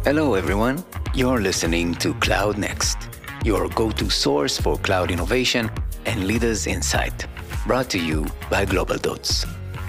Hello, everyone. You're listening to Cloud Next, your go-to source for cloud innovation and leaders' insight. Brought to you by Global Dots.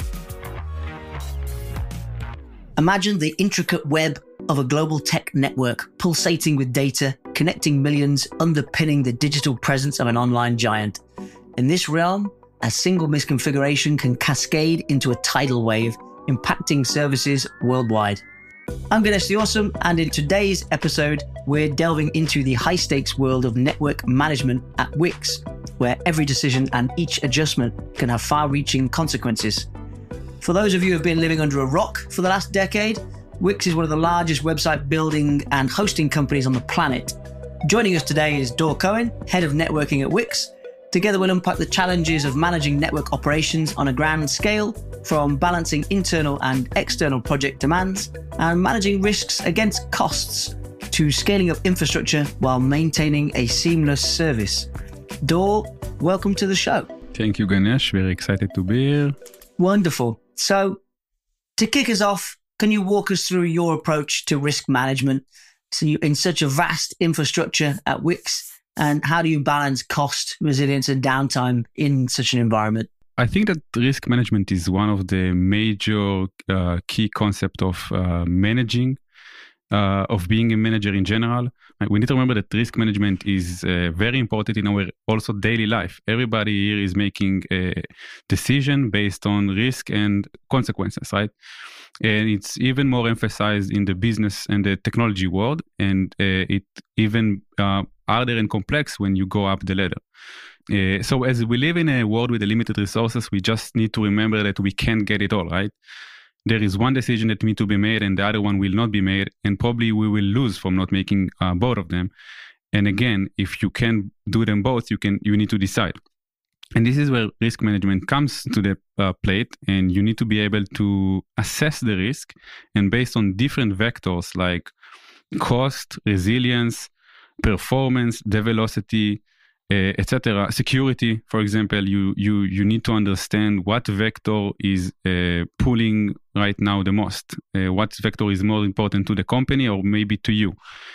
Imagine the intricate web of a global tech network, pulsating with data, connecting millions, underpinning the digital presence of an online giant. In this realm, a single misconfiguration can cascade into a tidal wave, impacting services worldwide. I'm Ganesh the Awesome, and in today's episode, we're delving into the high-stakes world of network management at Wix, where every decision and each adjustment can have far-reaching consequences. For those of you who have been living under a rock for the last decade, Wix is one of the largest website building and hosting companies on the planet. Joining us today is Dor Cohen, Head of Networking at Wix. Together we'll unpack the challenges of managing network operations on a grand scale, from balancing internal and external project demands and managing risks against costs, to scaling up infrastructure while maintaining a seamless service. Dor, welcome to the show. Thank you, Ganesh. Very excited to be here. Wonderful. So, to kick us off, can you walk us through your approach to risk management? So you're in such a vast infrastructure at Wix, and how do you balance cost, resilience, and downtime in such an environment? I think that risk management is one of the major key concepts of managing, of being a manager in general. We need to remember that risk management is very important in our also daily life. Everybody here is making a decision based on risk and consequences, right? And it's even more emphasized in the business and the technology world, and it even harder and complex when you go up the ladder. So as we live in a world with limited resources, we just need to remember that we can't get it all, right? There is one decision that needs to be made and the other one will not be made, and probably we will lose from not making both of them. And again, if you can do them both, you need to decide. And this is where risk management comes to the plate, and you need to be able to assess the risk, and based on different vectors like cost, resilience, performance, the velocity, etc. Security, for example, you need to understand what vector is pulling right now the most. What vector is more important to the company or maybe to you.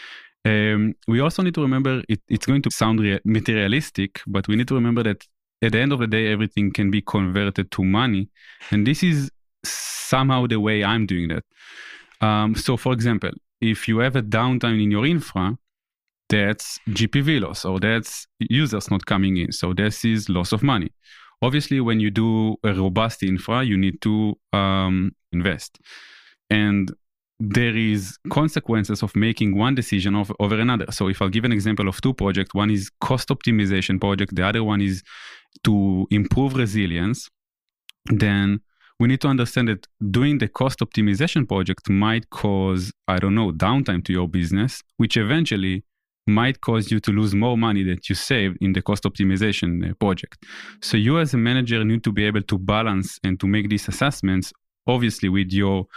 We also need to remember, it's going to sound materialistic, but we need to remember that at the end of the day, everything can be converted to money. And this is somehow the way I'm doing that. So for example, if you have a downtime in your infra, that's GPV loss, or that's users not coming in. So this is loss of money. Obviously, when you do a robust infra, you need to invest. And there is consequences of making one decision over another. So if I'll give an example of two projects, one is cost optimization project, the other one is to improve resilience, then we need to understand that doing the cost optimization project might cause, downtime to your business, which eventually might cause you to lose more money that you saved in the cost optimization project. So you as a manager need to be able to balance and to make these assessments, obviously with your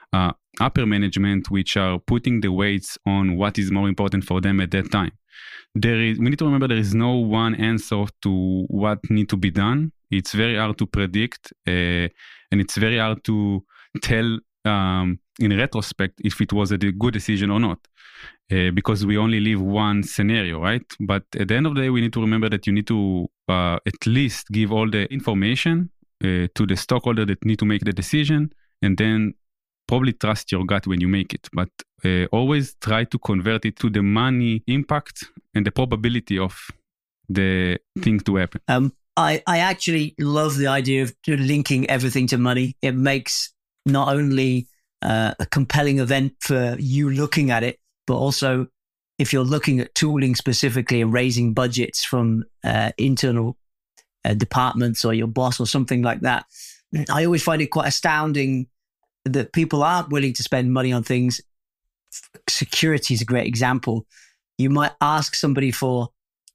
upper management, which are putting the weights on what is more important for them at that time. We need to remember there is no one answer to what need to be done. It's very hard to predict, and it's very hard to tell in retrospect if it was a good decision or not, because we only live one scenario, right? But at the end of the day, we need to remember that you need to at least give all the information to the stockholder that need to make the decision, and then probably trust your gut when you make it. But always try to convert it to the money impact and the probability of the thing to happen. I actually love the idea of linking everything to money. It makes not only a compelling event for you looking at it, but also if you're looking at tooling specifically and raising budgets from internal departments or your boss or something like that. I always find it quite astounding that people aren't willing to spend money on things. Security is a great example. You might ask somebody for,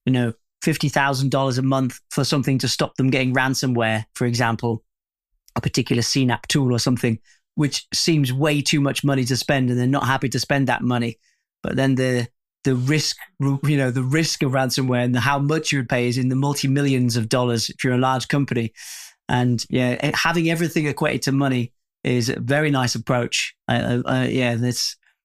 $50,000 a month for something to stop them getting ransomware, for example, a particular CNAPP tool or something, which seems way too much money to spend, and they're not happy to spend that money. But then the risk of ransomware and how much you would pay is in the multi-millions of dollars if you're a large company. And having everything equated to money is a very nice approach. That's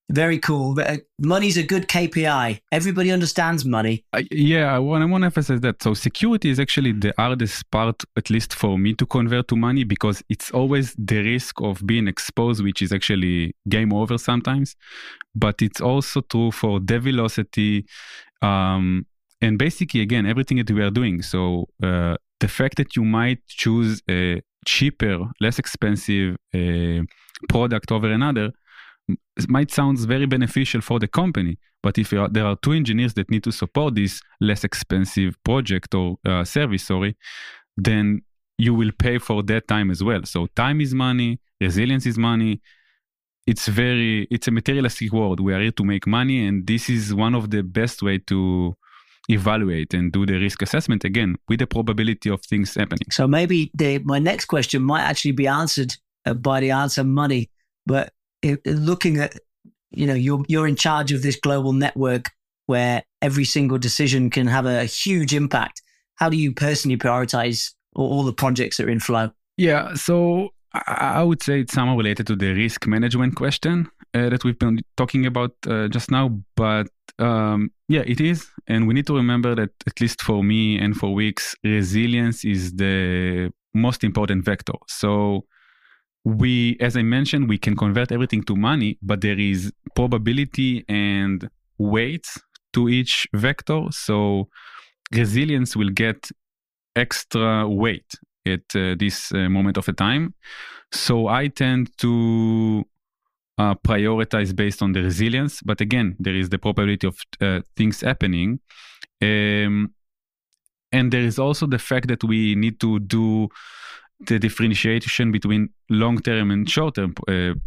Very cool. Money's a good KPI. Everybody understands money. I want to emphasize that. So security is actually the hardest part, at least for me, to convert to money, because it's always the risk of being exposed, which is actually game over sometimes. But it's also true for dev velocity, and basically, again, everything that we are doing. So the fact that you might choose a cheaper, less expensive product over another, it might sound very beneficial for the company, but if there are two engineers that need to support this less expensive project or service, then you will pay for that time as well. So time is money, resilience is money. It's a materialistic world. We are here to make money, and this is one of the best way to evaluate and do the risk assessment, again, with the probability of things happening. So maybe my next question might actually be answered by the answer money, but looking at, you're in charge of this global network where every single decision can have a huge impact. How do you personally prioritize all the projects that are in flow? Yeah, so I would say it's somehow related to the risk management question that we've been talking about just now. But it is. And we need to remember that, at least for me and for Wix, resilience is the most important vector. So as I mentioned, we can convert everything to money, but there is probability and weights to each vector. So resilience will get extra weight at this moment of a time. So I tend to prioritize based on the resilience. But again, there is the probability of things happening. And there is also the fact that we need to do the differentiation between long-term and short-term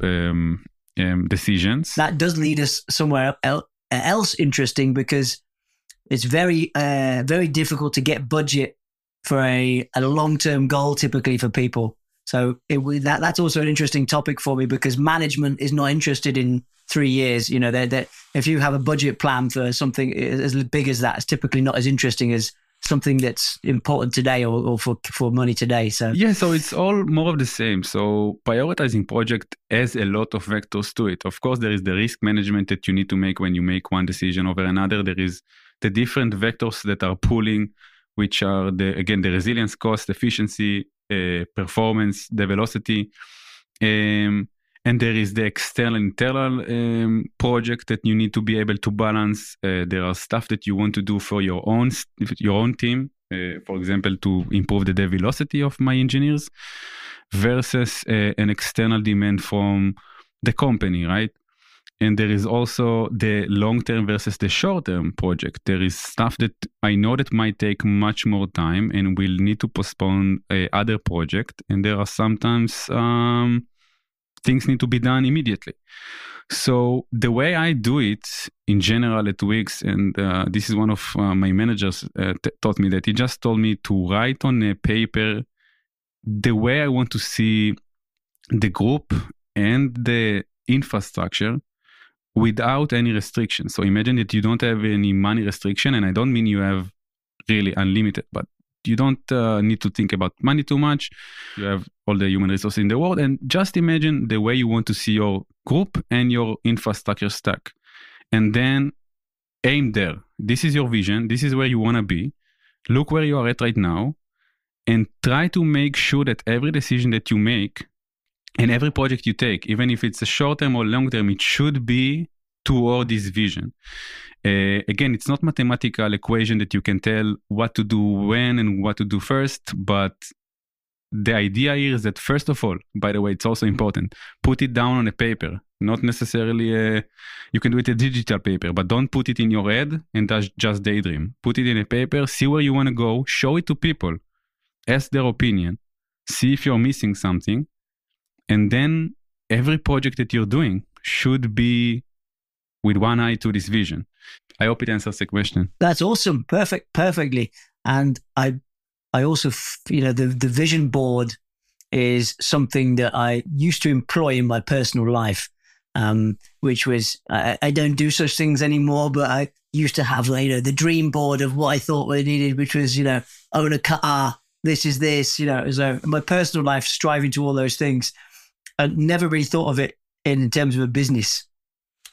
decisions. That does lead us somewhere else interesting, because it's very, very difficult to get budget for a long-term goal typically for people. So that's also an interesting topic for me, because management is not interested in 3 years. If you have a budget plan for something as big as that, it's typically not as interesting as something that's important today or for money today. So it's all more of the same. So prioritizing project has a lot of vectors to it. Of course, there is the risk management that you need to make when you make one decision over another. There is the different vectors that are pulling, which are the resilience, cost, efficiency, performance, the velocity. And there is the external, internal project that you need to be able to balance. There are stuff that you want to do for your own team, for example, to improve the dev velocity of my engineers, versus an external demand from the company, right? And there is also the long-term versus the short-term project. There is stuff that I know that might take much more time and will need to postpone other project. And there are sometimes things need to be done immediately. So the way I do it in general at Wix, and this is one of my managers taught me that. He just told me to write on a paper the way I want to see the group and the infrastructure without any restriction. So imagine that you don't have any money restriction, and I don't mean you have really unlimited, but you don't need to think about money too much. You have all the human resources in the world, and just imagine the way you want to see your group and your infrastructure stack. And then aim there. This is your vision. This is where you want to be. Look where you are at right now, and try to make sure that every decision that you make and every project you take, even if it's a short-term or long-term, it should be toward this vision. Again, it's not mathematical equation that you can tell what to do when and what to do first, but the idea here is that, first of all, by the way, it's also important, put it down on a paper, not necessarily you can do it a digital paper, but don't put it in your head and just daydream. Put it in a paper, see where you want to go, show it to people, ask their opinion, see if you're missing something, and then every project that you're doing should be with one eye to this vision. I hope it answers the question. That's awesome. Perfectly. And I also, the vision board is something that I used to employ in my personal life, which was, I don't do such things anymore, but I used to have, the dream board of what I thought I needed, which was, own a car, this is this, so my personal life, striving to all those things. I never really thought of it in terms of a business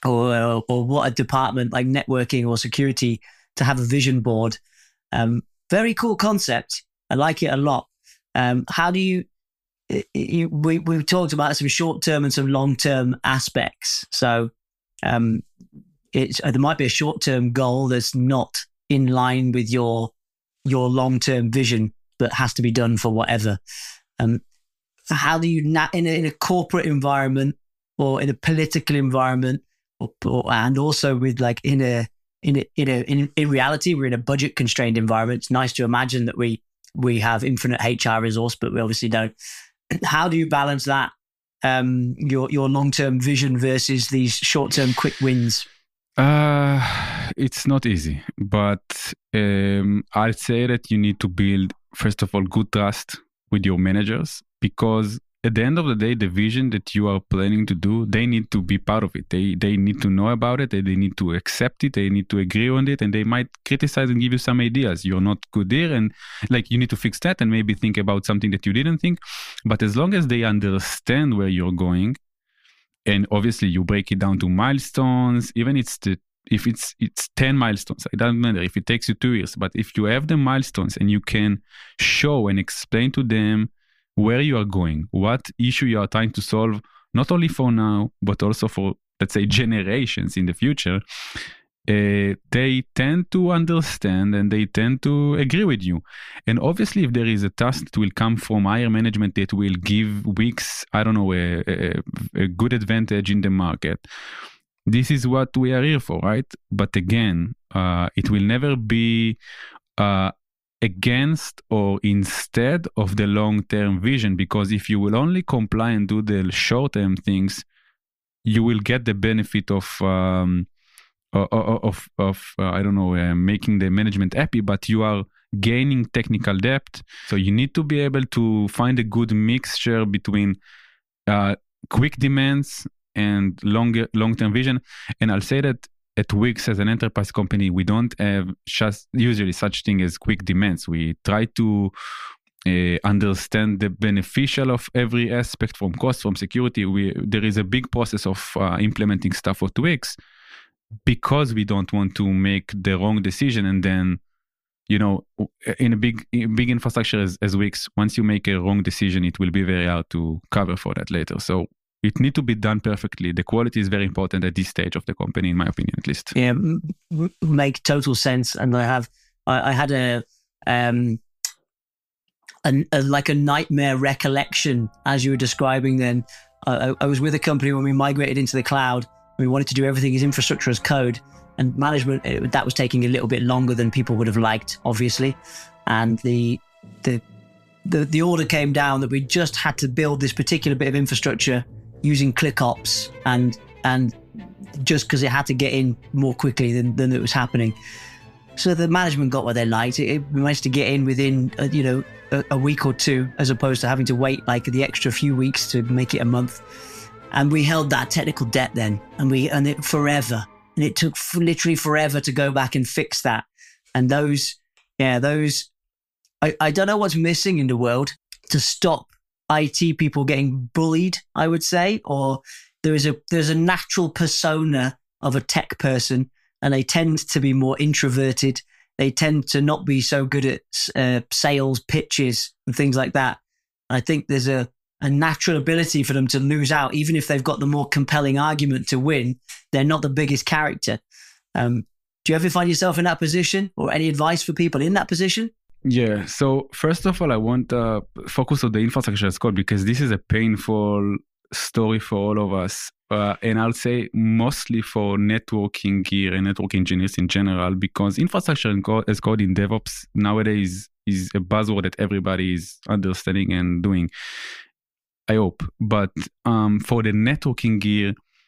or what a department like networking or security to have a vision board. Very cool concept. I like it a lot. How do you we've talked about some short-term and some long-term aspects. So there might be a short-term goal that's not in line with your long-term vision, but has to be done for whatever. How do you in a corporate environment or in a political environment, and also with like in reality, we're in a budget-constrained environment. It's nice to imagine that we have infinite HR resource, but we obviously don't. How do you balance that, your long-term vision versus these short-term quick wins? It's not easy, but I'd say that you need to build, first of all, good trust with your managers, because at the end of the day, the vision that you are planning to do, they need to be part of it. They need to know about it. They need to accept it. They need to agree on it, and they might criticize and give you some ideas. You're not good there, and like you need to fix that and maybe think about something that you didn't think. But as long as they understand where you're going, and obviously you break it down to milestones, even if it's 10 milestones, it doesn't matter if it takes you 2 years, but if you have the milestones and you can show and explain to them where you are going, what issue you are trying to solve, not only for now, but also for, let's say, generations in the future, they tend to understand and they tend to agree with you. And obviously, if there is a task that will come from higher management that will give Wix, I don't know, a good advantage in the market, this is what we are here for, right? But again, it will never be against or instead of the long-term vision, because if you will only comply and do the short-term things, you will get the benefit of I don't know, making the management happy, but you are gaining technical depth. So you need to be able to find a good mixture between quick demands and long-term vision. And I'll say that at Wix, as an enterprise company, we don't have just usually such thing as quick demands. We try to understand the beneficial of every aspect, from cost, from security. There is a big process of implementing stuff at Wix, because we don't want to make the wrong decision. And then, you know, in a big infrastructure as Wix, once you make a wrong decision, it will be very hard to cover for that later. So it needs to be done perfectly. The quality is very important at this stage of the company, in my opinion, at least. Yeah, make total sense. And I had a nightmare recollection as you were describing. Then I was with a company when we migrated into the cloud. We wanted to do everything as infrastructure as code, and management, that was taking a little bit longer than people would have liked, obviously. And the order came down that we just had to build this particular bit of infrastructure using ClickOps, and just because it had to get in more quickly than it was happening. So the management got what they liked. We managed to get in within a week or two, as opposed to having to wait like the extra few weeks to make it a month. And we held that technical debt then, and it forever. And it took literally forever to go back and fix that. And I don't know what's missing in the world to stop IT people getting bullied, I would say. Or there's a natural persona of a tech person, and they tend to be more introverted. They tend to not be so good at sales pitches and things like that. I think there's a natural ability for them to lose out, even if they've got the more compelling argument to win. They're not the biggest character. Do you ever find yourself in that position, or any advice for people in that position? Yeah. So first of all, I want to focus on the infrastructure as code, because this is a painful story for all of us. And I'll say mostly for networking gear and network engineers in general, because infrastructure as code in DevOps nowadays is a buzzword that everybody is understanding and doing, I hope. But for the networking gear,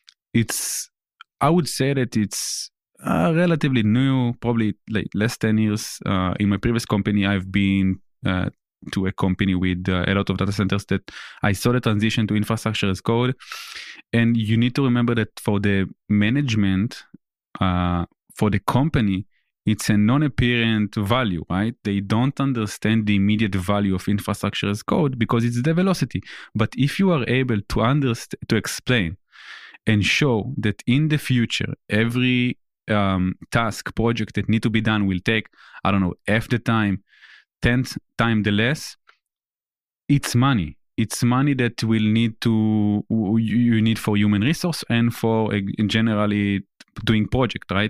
I would say that it's relatively new, probably like less 10 years. In my previous company, I've been to a company with a lot of data centers that I saw the transition to infrastructure as code. And you need to remember that for the management, for the company, it's a non-apparent value, right? They don't understand the immediate value of infrastructure as code because it's the velocity. But if you are able to explain and show that in the future, every task, project that need to be done will take, I don't know, half the time, 10th time the less, it's money. It's money that will need to, you need for human resource and for generally doing project, right?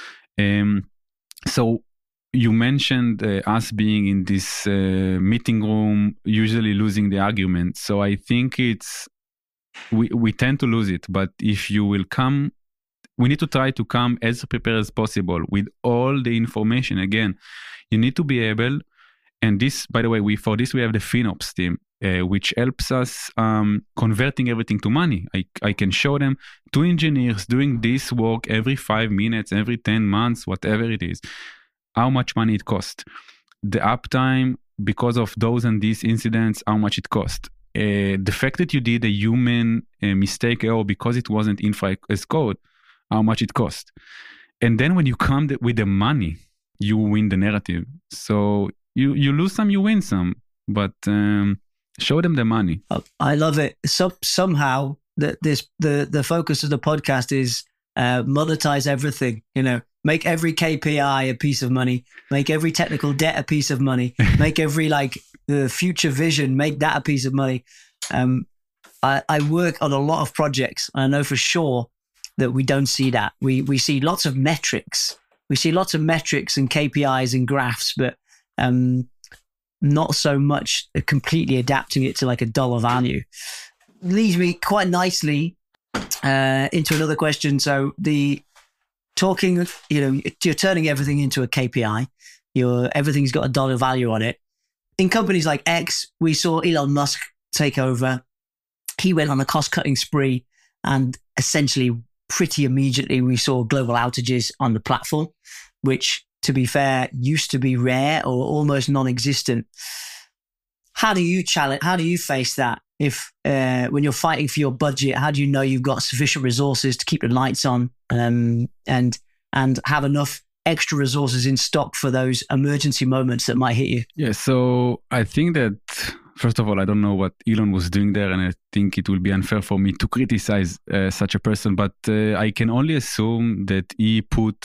So you mentioned us being in this meeting room, usually losing the argument. So I think we tend to lose it. But if you will come, we need to try to come as prepared as possible with all the information. Again, you need to be able, and this, by the way, for this we have the FinOps team, which helps us converting everything to money. I can show them 2 engineers doing this work every 5 minutes, every 10 months, whatever it is, how much money it costs. The uptime, because of those and these incidents, how much it costs. The fact that you did a human mistake error because it wasn't infra as code, how much it costs. And then when you come with the money, you win the narrative. So you lose some, you win some, but show them the money. I love it. Somehow the focus of the podcast is monetize everything, make every KPI a piece of money, make every technical debt a piece of money, make every the future vision, make that a piece of money. I work on a lot of projects. I know for sure that we don't see that. We see lots of metrics. We see lots of metrics and KPIs and graphs, but not so much completely adapting it to a dollar value. Leads me quite nicely into another question. So you're turning everything into a KPI. Everything's got a dollar value on it. In companies like X, we saw Elon Musk take over. He went on a cost-cutting spree, and essentially pretty immediately we saw global outages on the platform, which, to be fair, used to be rare or almost non-existent. How do you face that? If when you're fighting for your budget, how do you know you've got sufficient resources to keep the lights on and have enough extra resources in stock for those emergency moments that might hit you? Yeah, so I think that, first of all, I don't know what Elon was doing there, and I think it will be unfair for me to criticize such a person, but I can only assume that he put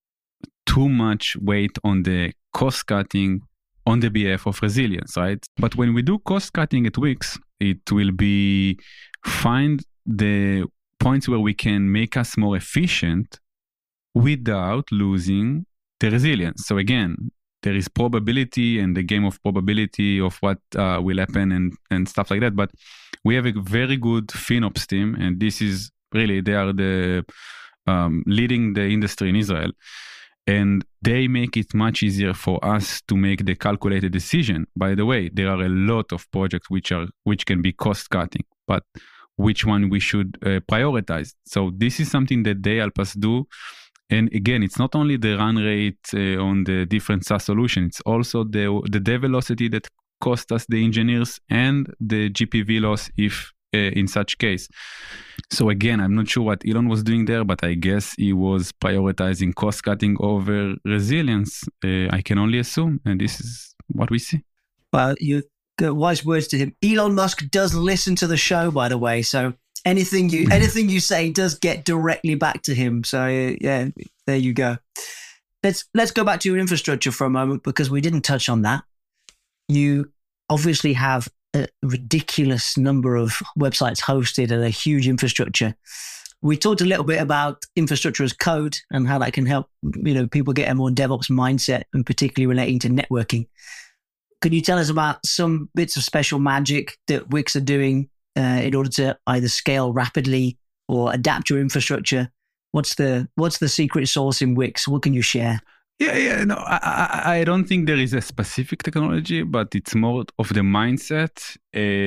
too much weight on the cost cutting on the behalf of resilience, right? But when we do cost cutting at Wix, it will be find the points where we can make us more efficient without losing the resilience. So again, there is probability and the game of probability of what will happen and stuff like that. But we have a very good FinOps team, and this is really, they are the leading the industry in Israel. And they make it much easier for us to make the calculated decision. By the way, there are a lot of projects which can be cost cutting, but which one we should prioritize. So this is something that they help us do. And again, it's not only the run rate on the different SaaS solutions, it's also the dev velocity that cost us the engineers and the GPV loss if in such case. So again, I'm not sure what Elon was doing there, but I guess he was prioritizing cost cutting over resilience. I can only assume, and this is what we see. Well, you got wise words to him. Elon Musk does listen to the show, by the way, so anything you say does get directly back to him. So yeah, there you go. Let's go back to your infrastructure for a moment, because we didn't touch on that. You obviously have a ridiculous number of websites hosted and a huge infrastructure. We talked a little bit about infrastructure as code and how that can help, people get a more DevOps mindset, and particularly relating to networking. Could you tell us about some bits of special magic that Wix are doing in order to either scale rapidly or adapt your infrastructure? What's the secret sauce in Wix? What can you share? Yeah. No, I don't think there is a specific technology, but it's more of the mindset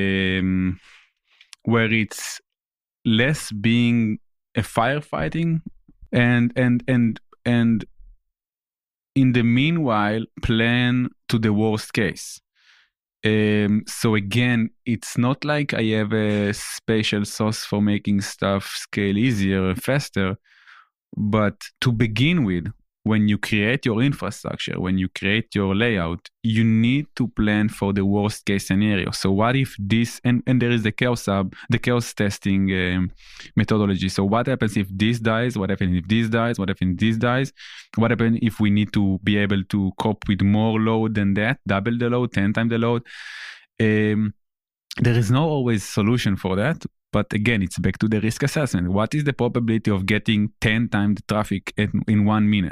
where it's less being a firefighting and in the meanwhile plan to the worst case. So again, it's not like I have a special sauce for making stuff scale easier and faster, but to begin with, when you create your infrastructure, when you create your layout, you need to plan for the worst case scenario. So what if this, and there is the chaos testing methodology. So what happens if this dies? What happens if this dies? What happens if this dies? What happens if we need to be able to cope with more load than that, double the load, 10 times the load? There is no always solution for that. But again, it's back to the risk assessment. What is the probability of getting 10 times the traffic in 1 minute?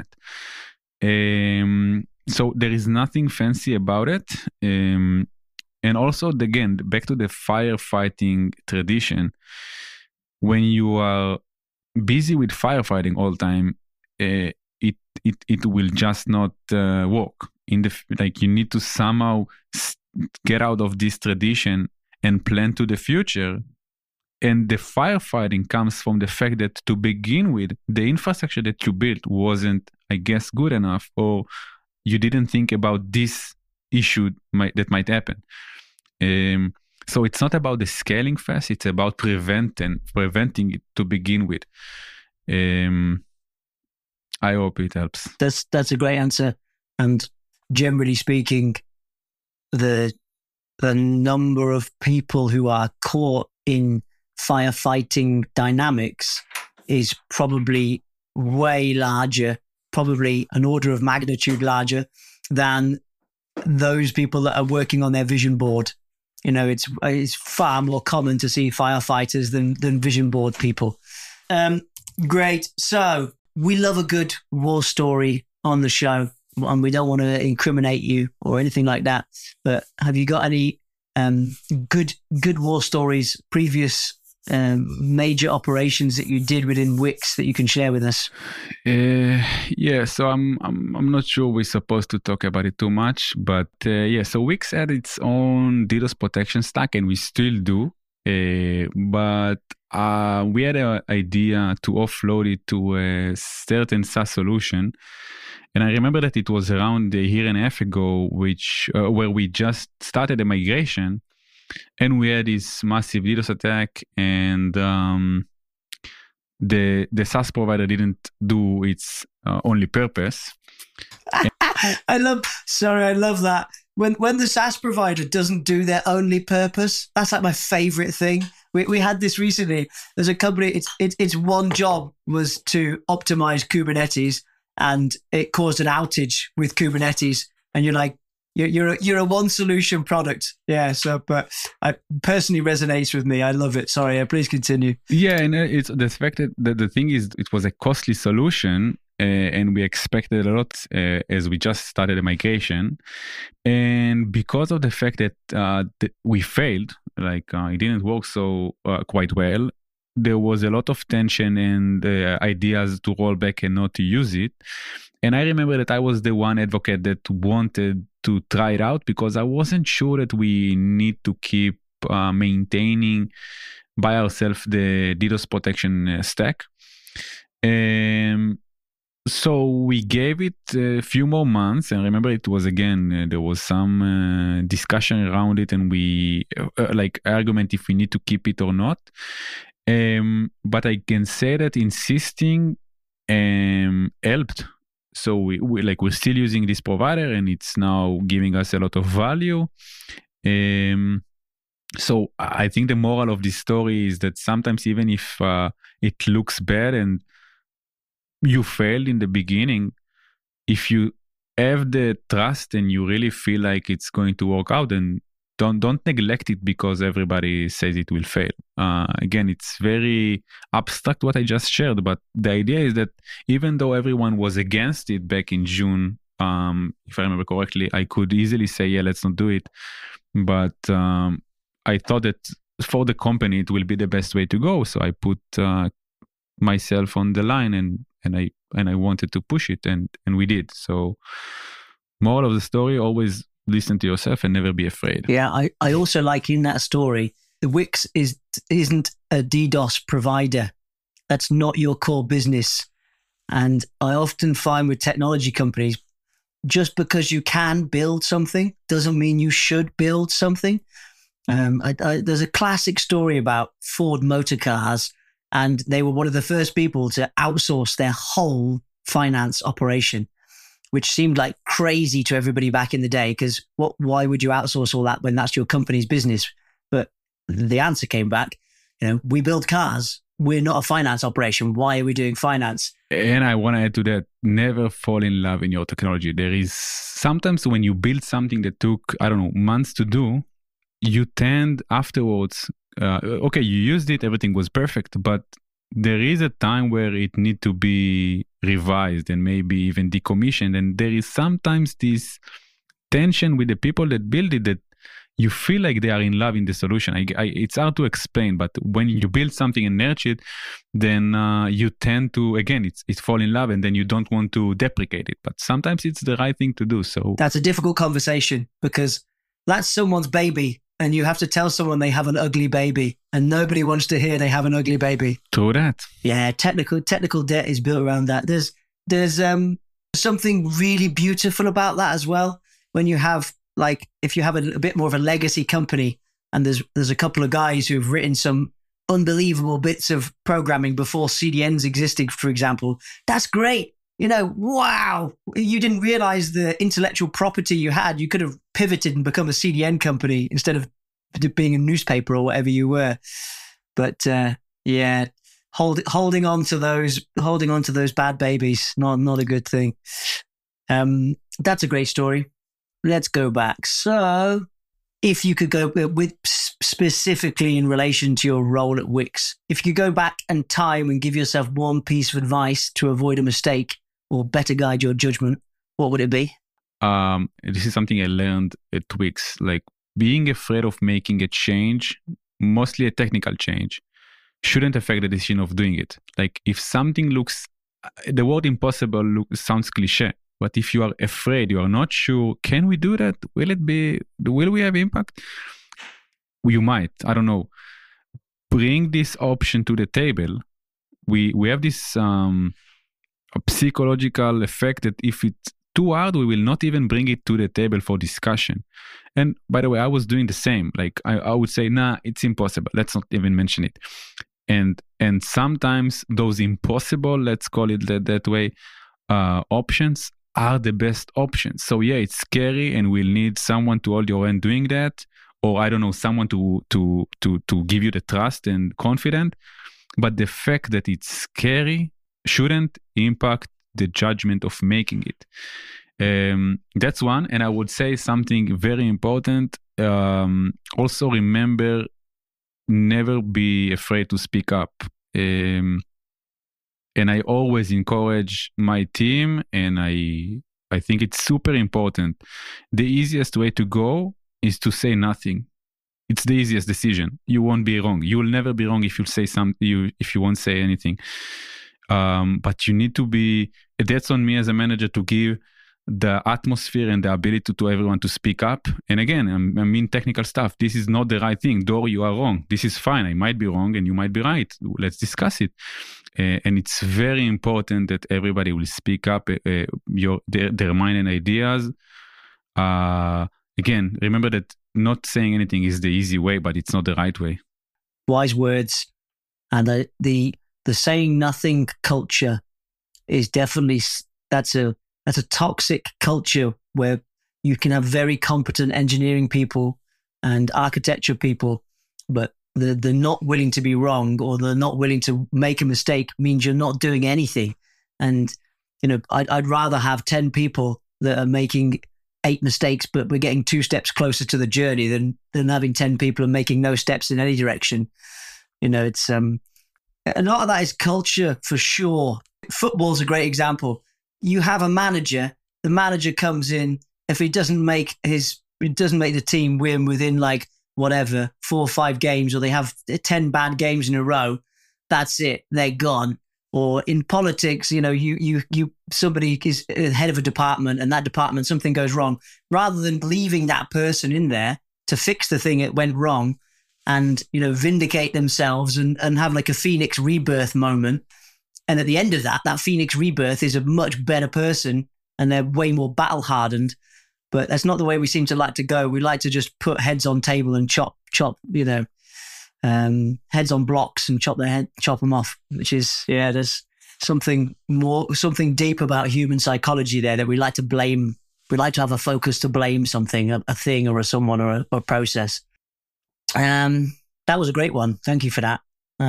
So there is nothing fancy about it. And also, again, back to the firefighting tradition. When you are busy with firefighting all the time, it will just not work. Like, you need to somehow get out of this tradition and plan to the future. And the firefighting comes from the fact that to begin with, the infrastructure that you built wasn't, I guess, good enough, or you didn't think about this issue that might happen. So it's not about the scaling fast, it's about preventing it to begin with. I hope it helps. That's a great answer. And generally speaking, the number of people who are caught in firefighting dynamics is probably way larger, probably an order of magnitude larger than those people that are working on their vision board. You know, it's far more common to see firefighters than vision board people. Great. So we love a good war story on the show, and we don't want to incriminate you or anything like that. But have you got any good war stories, previous major operations that you did within Wix that you can share with us? Yeah, so I'm not sure we're supposed to talk about it too much, but so Wix had its own DDoS protection stack, and we still do. But we had an idea to offload it to a certain SaaS solution. And I remember that it was around a year and a half ago, where we just started a migration, and we had this massive DDoS attack, and the SaaS provider didn't do its only purpose. I love that. When the SaaS provider doesn't do their only purpose, that's like my favorite thing. We had this recently. There's a company, its one job was to optimize Kubernetes, and it caused an outage with Kubernetes. And you're like, you're a one solution product. Yeah. So, but I personally resonates with me. I love it. Sorry. Please continue. Yeah. And it's the fact that the thing is, it was a costly solution, and we expected a lot as we just started a migration. And because of the fact that we failed, it didn't work so quite well, there was a lot of tension and ideas to roll back and not to use it. And I remember that I was the one advocate that wanted to try it out, because I wasn't sure that we need to keep maintaining by ourselves the DDoS protection stack. So we gave it a few more months, and remember it was there was some discussion around it, and we argument if we need to keep it or not. But I can say that insisting helped. So we're still using this provider, and it's now giving us a lot of value. So I think the moral of this story is that sometimes, even if it looks bad and you failed in the beginning, if you have the trust and you really feel like it's going to work out, then don't neglect it because everybody says it will fail. Again, it's very abstract what I just shared, but the idea is that even though everyone was against it back in June, if I remember correctly, I could easily say, yeah, let's not do it. But I thought that for the company, it will be the best way to go. So I put myself on the line, and I wanted to push it, and we did. So moral of the story, always listen to yourself and never be afraid. Yeah, I also like in that story, the Wix isn't a DDoS provider. That's not your core business. And I often find with technology companies, just because you can build something doesn't mean you should build something. There's a classic story about Ford Motor Cars, and they were one of the first people to outsource their whole finance operation, which seemed like crazy to everybody back in the day, because why would you outsource all that when that's your company's business? But the answer came back, we build cars. We're not a finance operation. Why are we doing finance? And I want to add to that, never fall in love in your technology. There is sometimes when you build something that took, months to do, you tend afterwards, you used it, everything was perfect, but there is a time where it needs to be revised and maybe even decommissioned. And there is sometimes this tension with the people that build it, that you feel like they are in love in the solution. It's hard to explain, but when you build something and nurture it, then you tend to, again, it's fall in love, and then you don't want to deprecate it. But sometimes it's the right thing to do. So that's a difficult conversation, because that's someone's baby, and you have to tell someone they have an ugly baby, and nobody wants to hear they have an ugly baby. True that. Yeah, technical debt is built around that. There's something really beautiful about that as well. When you have, like, if you have a bit more of a legacy company, and there's a couple of guys who've written some unbelievable bits of programming before CDNs existed, for example, that's great. Wow, you didn't realize the intellectual property you had. You could have pivoted and become a CDN company instead of being a newspaper or whatever you were. But holding on to those bad babies, not a good thing. That's a great story. Let's go back. So, if you could go with specifically in relation to your role at Wix, if you could go back in time and give yourself one piece of advice to avoid a mistake or better guide your judgment, what would it be? This is something I learned at Wix, like being afraid of making a change, mostly a technical change, shouldn't affect the decision of doing it. Like if something the word impossible sounds cliche, but if you are afraid, you are not sure, can we do that? Will we have impact? You might, I don't know. Bring this option to the table. We have this a psychological effect that if it's too hard, we will not even bring it to the table for discussion. And by the way, I was doing the same. Like I would say, nah, it's impossible. Let's not even mention it. And sometimes those impossible, let's call it that way, options are the best options. So yeah, it's scary, and we'll need someone to hold your hand doing that, or I don't know, someone to give you the trust and confidence. But the fact that it's scary shouldn't impact the judgment of making it. That's one. And I would say something very important. Also remember, never be afraid to speak up. And I always encourage my team, and I think it's super important. The easiest way to go is to say nothing. It's the easiest decision. You won't be wrong. You will never be wrong if you say something. If you won't say anything. But you need to be. That's on me as a manager to give the atmosphere and the ability to everyone to speak up. And again, I mean technical stuff. This is not the right thing. Dor, you are wrong. This is fine. I might be wrong and you might be right. Let's discuss it. And it's very important that everybody will speak up their mind and ideas. Again, remember that not saying anything is the easy way, but it's not the right way. Wise words. And the saying nothing culture is definitely, that's a toxic culture where you can have very competent engineering people and architecture people, but the not willing to be wrong or the not willing to make a mistake means you're not doing anything. And, I'd rather have 10 people that are making 8 mistakes, but we're getting 2 steps closer to the journey than having 10 people and making no steps in any direction. It's, a lot of that is culture for sure. Football's a great example. You have a manager, the manager comes in, if he doesn't make the team win within 4 or 5 games, or they have 10 bad games in a row, that's it, they're gone. Or in politics, somebody is head of a department, and that department, something goes wrong. Rather than leaving that person in there to fix the thing that went wrong and, vindicate themselves and have a Phoenix rebirth moment. And at the end of that Phoenix rebirth is a much better person and they're way more battle hardened. But that's not the way we seem to like to go. We like to just put heads on table and chop, heads on blocks and chop them off, which is, something deep about human psychology there, that we like to blame. We like to have a focus to blame something, a thing or a someone or a process. That was a great one. Thank you for that.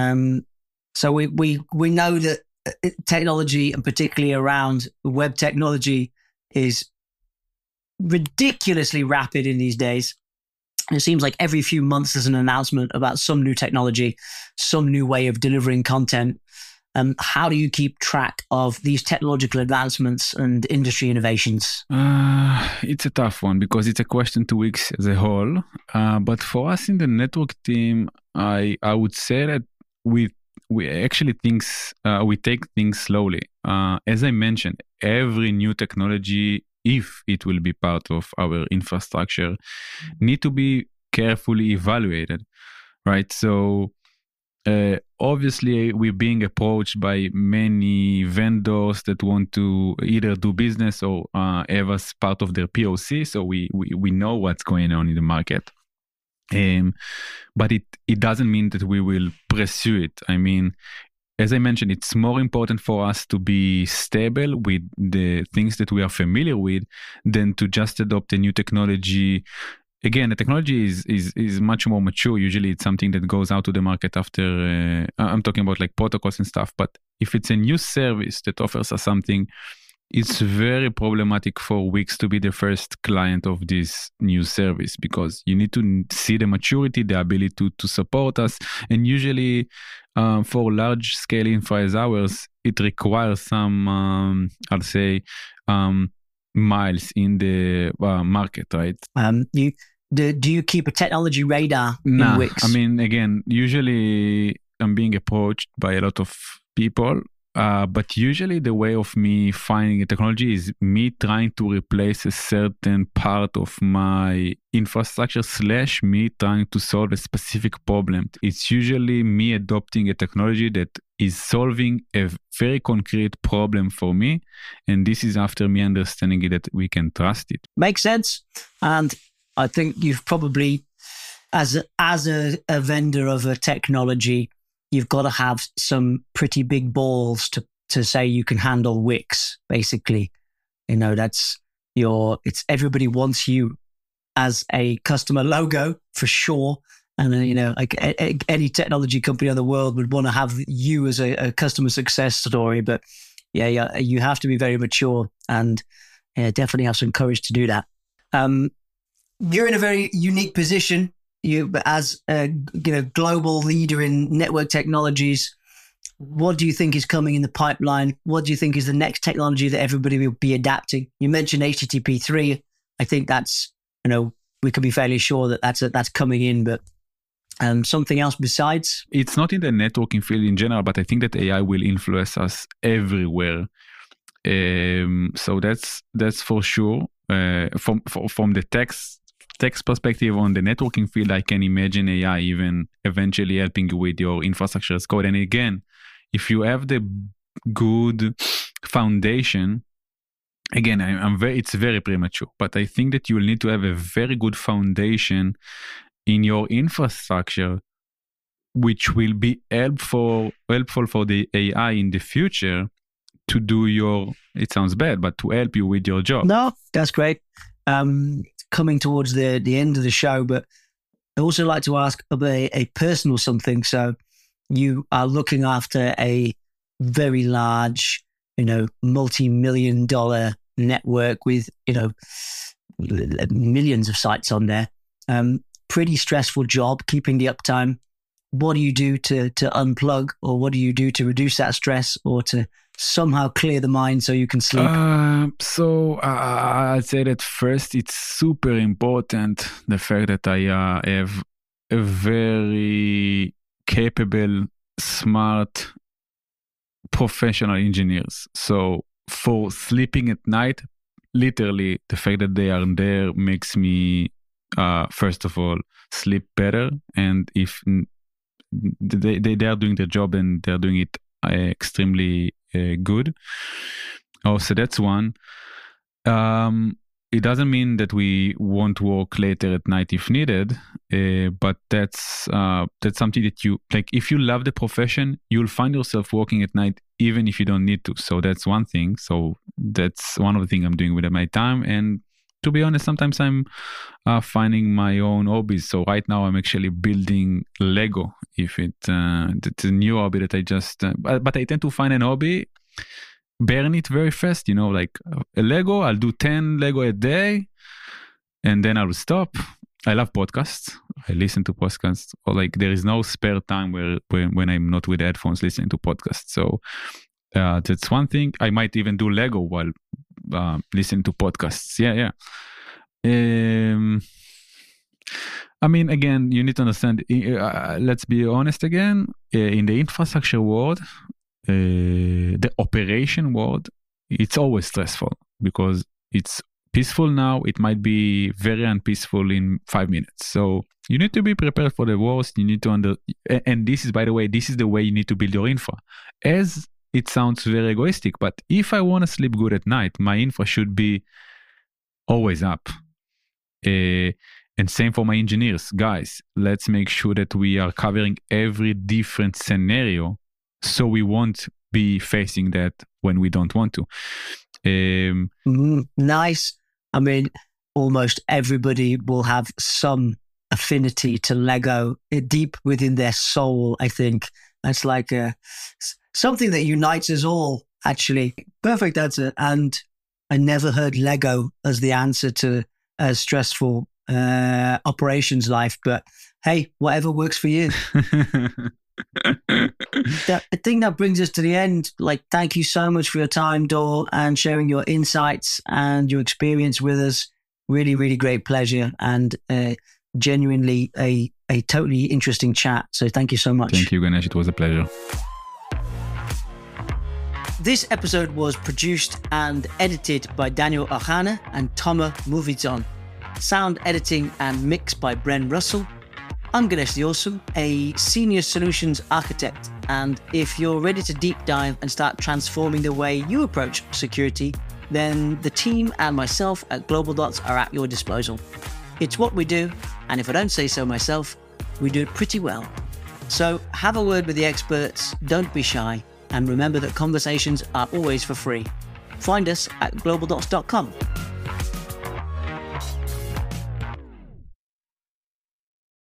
So we know that technology, and particularly around web technology, is ridiculously rapid in these days. It seems like every few months there's an announcement about some new technology, some new way of delivering content. How do you keep track of these technological advancements and industry innovations? It's a tough one because it's a question to Wix as a whole. But for us in the network team, I would say that we actually we take things slowly. As I mentioned, every new technology, if it will be part of our infrastructure, need to be carefully evaluated, right? So obviously we're being approached by many vendors that want to either do business or have us part of their POC. So we know what's going on in the market. But it doesn't mean that we will pursue it. I mean, as I mentioned, it's more important for us to be stable with the things that we are familiar with than to just adopt a new technology. Again, the technology is much more mature. Usually it's something that goes out to the market after, I'm talking about like protocols and stuff. But if it's a new service that offers us something, it's very problematic for Wix to be the first client of this new service, because you need to see the maturity, the ability to support us. And usually for large scale infra as ours, it requires some, I'll say, miles in the market, right? Do you keep a technology radar in Wix? I mean, again, usually I'm being approached by a lot of people. But usually the way of me finding a technology is me trying to replace a certain part of my infrastructure / me trying to solve a specific problem. It's usually me adopting a technology that is solving a very concrete problem for me. And this is after me understanding it, that we can trust it. Makes sense. And I think you've probably, as a vendor of a technology, you've got to have some pretty big balls to say you can handle Wix, basically. You know, it's everybody wants you as a customer logo for sure. And you know, like any technology company in the world would want to have you as a customer success story. But yeah, you have to be very mature and definitely have some courage to do that. You're in a very unique position. You, as a global leader in network technologies, what do you think is coming in the pipeline? What do you think is the next technology that everybody will be adapting? You mentioned HTTP3. I think that's, we can be fairly sure that that's coming in, but something else besides? It's not in the networking field in general, but I think that AI will influence us everywhere. So that's for sure. From the text perspective on the networking field, I can imagine AI even eventually helping you with your infrastructure as code. And again, if you have the good foundation, again, it's very premature, but I think that you will need to have a very good foundation in your infrastructure, which will be helpful for the AI in the future to do it sounds bad, but to help you with your job. No, that's great. Coming towards the end of the show, but I also like to ask about a personal something. So you are looking after a very large, multi-million-dollar network with, millions of sites on there. Pretty stressful job, keeping the uptime. What do you do to unplug, or what do you do to reduce that stress, or to somehow clear the mind so you can sleep? So I'd say that first, it's super important, the fact that I have a very capable, smart, professional engineers. So for sleeping at night, literally the fact that they are there makes me, first of all, sleep better. And if they are doing their job, and they're doing it extremely good. So that's one. it doesn't mean that we won't work later at night if needed, but that's something that you like. If you love the profession, you'll find yourself working at night even if you don't need to. So that's one thing. So that's one of the things I'm doing with my time. And to be honest, sometimes I'm finding my own hobbies. So right now I'm actually building Lego. If it's a new hobby that I just, but I tend to find an hobby, burn it very fast, like a Lego, I'll do 10 Lego a day and then I'll stop. I love podcasts. I listen to podcasts, or like there is no spare time when I'm not with headphones listening to podcasts. So that's one thing. I might even do Lego while listening to podcasts. Yeah. I mean, again, you need to understand, let's be honest again, in the infrastructure world, the operation world, it's always stressful because it's peaceful now. It might be very unpeaceful in 5 minutes. So you need to be prepared for the worst. You need to and this is, by the way, this is the way you need to build your infra. As it sounds very egoistic, but if I want to sleep good at night, my infra should be always up. And same for my engineers. Guys, let's make sure that we are covering every different scenario so we won't be facing that when we don't want to. Nice. I mean, almost everybody will have some affinity to Lego deep within their soul, I think. That's like something that unites us all, actually. Perfect answer. And I never heard Lego as the answer to a stressful operations life, but hey, whatever works for you. I think that brings us to the end. Like, thank you so much for your time, Dor, and sharing your insights and your experience with us. Really, really great pleasure, and genuinely a totally interesting chat. So thank you so much. Thank you, Ganesh. It was a pleasure. This episode was produced and edited by Daniel Ochana and Tomer Movizon. Sound editing and mix by Bren Russell. I'm Ganesh Diorsum, a senior solutions architect, and if you're ready to deep dive and start transforming the way you approach security, then the team and myself at Global Dots are at your disposal. It's what we do, and if I don't say so myself, we do it pretty well. So have a word with the experts, don't be shy, and remember that conversations are always for free. Find us at globaldots.com.